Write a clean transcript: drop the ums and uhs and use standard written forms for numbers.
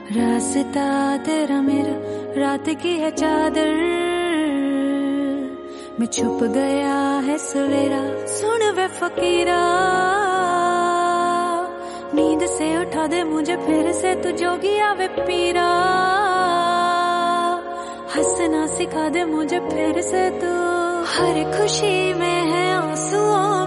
रास्ता तेरा मेरा रात की है चादर में छुप गया है सवेरा। सुन वे फकीरा नींद से उठा दे मुझे फिर से तू जोगिया वे पीरा। हंसना सिखा दे मुझे फिर से तू। हर खुशी में है आंसुओं